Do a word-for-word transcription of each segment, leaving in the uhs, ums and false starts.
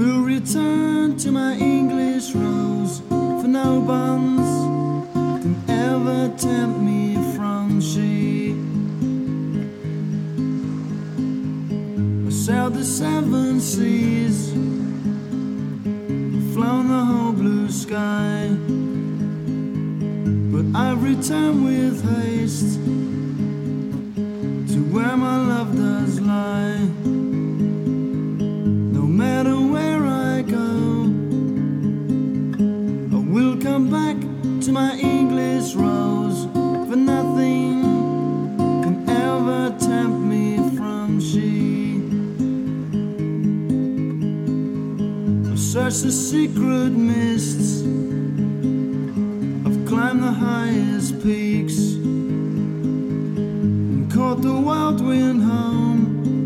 will return to my English rose, for no bonds can ever tempt me from she. I sailed the seven seas, flown the whole blue sky, but I've returned with haste to where my love does lie. No matter where I go, I will come back to my English rose, for nothing can ever tempt me from she. I've searched the secret mists, I've climbed the highest peaks, and caught the wild wind home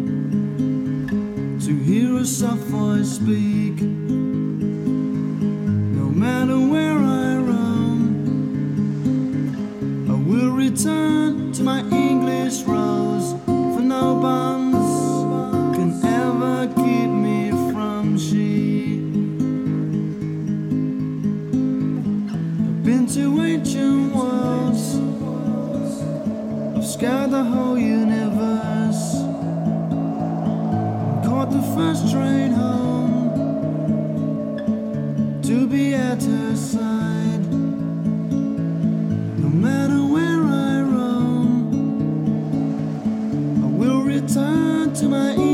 to hear a soft voice speak. No matter where I roam, I will return to my English rose, for no bonds can ever keep me from she. I've been to ancient worlds, I've scoured the whole universe, caught the first train home to be at her side. No matter where I roam, I will return to my